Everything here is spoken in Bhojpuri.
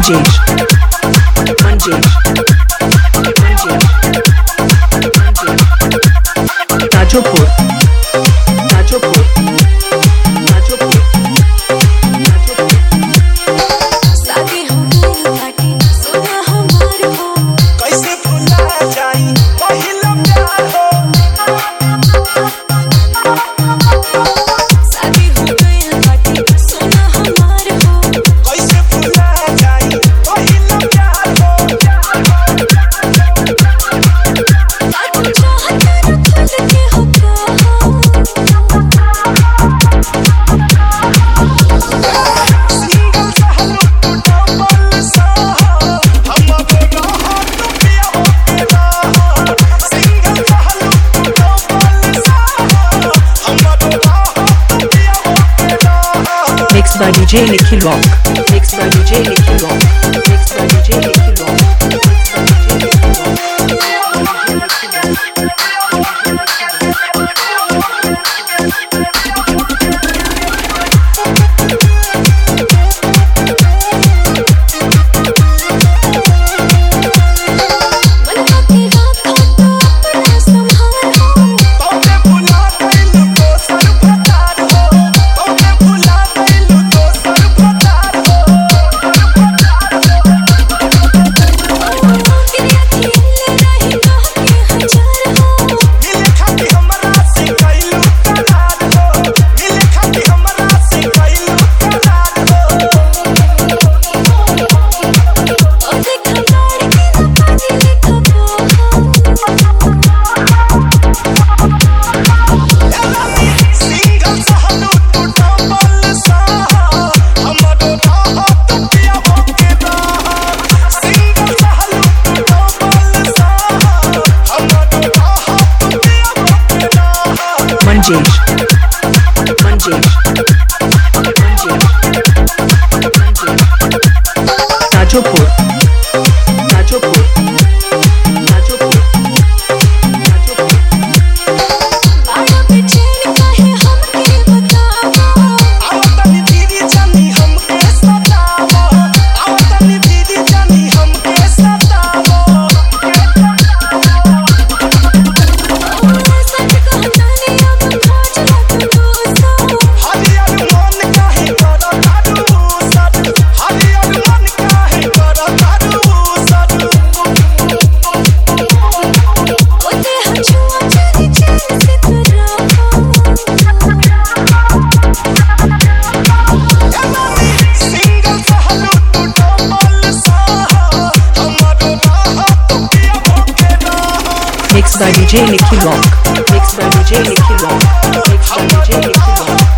Manjesh, Manjesh, Manjesh, Manjesh, Tajopur, Tajopur, Tajopur, Tajopur. शादी हो गई बाटी सोना हमार हो कैसे भुला जाई पहिला प्यार हो शादी हो गई बाटी सोना हमार हो कैसे भुला जाई पहिला प्यार हो बात चाहता खुद के हो कहो सिंगल सहलो तू डबल सहा हमरो रहा तू पिया हो के रहा सिंगल सहलो तू डबल सहा हमरो रहा तू पिया हो के रहा Mixed by DJ Nikhil Rock. Mixed by DJ Nikhil Rock. Mixed by DJ Nikhil Rock. Mixed by DJ Nikhil मनवा के रखो तो अपना संभालो तोके भुला गइलू दोसर भतार हो तोके भुला गइलू दोसर भतार हो तेरे अकेले रही कह के हजार हो मिले खाती हमरा से गइलू करार हो मिले खाती हमरा से गइलू करार हो ओ देखा बाड़ के ना पानी लिखो सिंगल सहलू तू डबल सहा हमरो रहा तू पिया हो के रहा सिंगल सहलू तू डबल सहा हमरो रहा तू पिया हो के रहा Manjesh, Manjesh, Manjesh, Manjesh, Tajopur, Tajopur, Tajopur, Tajopur. बाड़ा बेचैन काहे हमके बतावा आवतनी दीदी जानी हमके सतावा आवतनी दीदी जानी हमके सतावा सच कहता नहीं अब खोज ला तू दोस्तों हरियर मन काहे करो तारू सर हरियर मन काहे करो तारू सर ओते हछुआ चली चैन से तू रहो सिंगल सहलू तू डबल सहा हमरो रहा तू पिया हो के रहा Mixed by DJ Nikhil Rock. Mixed by DJ Nikhil Rock. Mixed by DJ Nikhil Rock.